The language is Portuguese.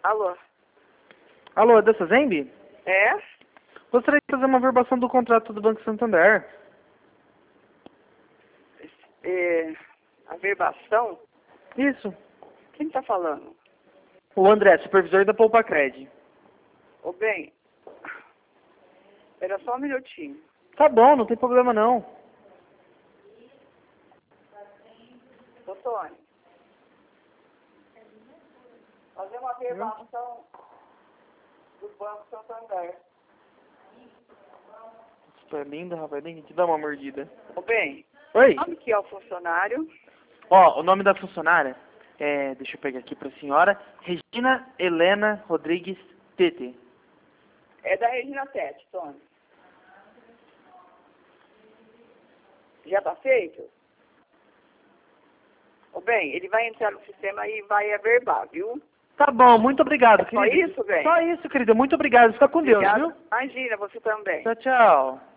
Alô? Alô, é da Sazembe? É? Gostaria de fazer uma verbação do contrato do Banco Santander. Averbação? Isso. Quem tá falando? O André, supervisor da Poupacred. Ô, bem, era só um minutinho. Tá bom, não tem problema não. Ô, Tony, fazer uma averbação do Banco Santander. Isso é lindo, rapaz. Tem que dar uma mordida. Ô, bem, Oi. sabe que é o funcionário? Ó, o nome da funcionária é... Deixa eu pegar aqui pra senhora. Regina Helena Rodrigues Tete. É da Regina Tete, Tony. Já tá feito? Ô, bem, ele vai entrar no sistema e vai averbar, viu? Tá bom, muito obrigado, É só querida. isso, bem? Só isso, querida. Muito obrigado. Fica com Deus, Obrigada. viu? Imagina, você também. Tchau, tchau.